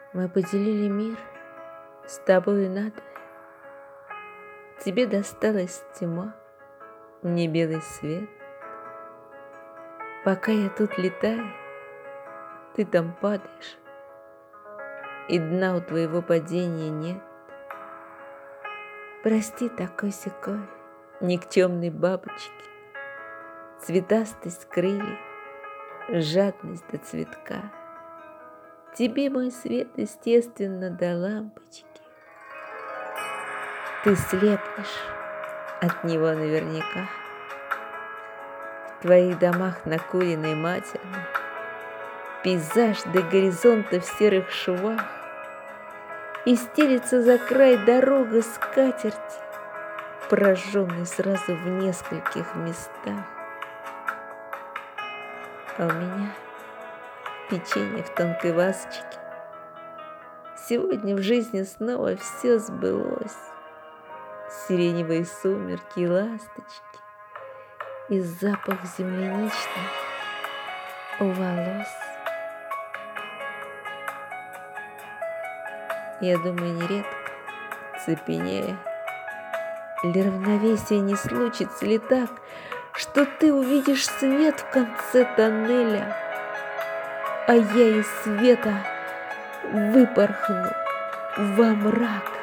Мы поделили мир с тобою надвое. Тебе досталась тьма, мне белый свет. Пока я тут летаю, ты там падаешь, и дна у твоего падения нет. Прости такой-сякой никчемной бабочки, цветастость крыльев, жадность до цветка. Тебе мой свет, естественно, до лампочки. Ты слепнешь от него наверняка. В твоих домах накуренной матерной пейзаж до горизонта в серых швах, и стелится за край дорога скатерти, прожженной сразу в нескольких местах. А у меня печенье в тонкой вазочке. Сегодня в жизни снова все сбылось. Сиреневые сумерки и ласточки, и запах земляничный у волос. Я думаю нередко, цепенея, ли равновесие не случится ли так, что ты увидишь свет в конце тоннеля, а я из света выпорхну во мрак.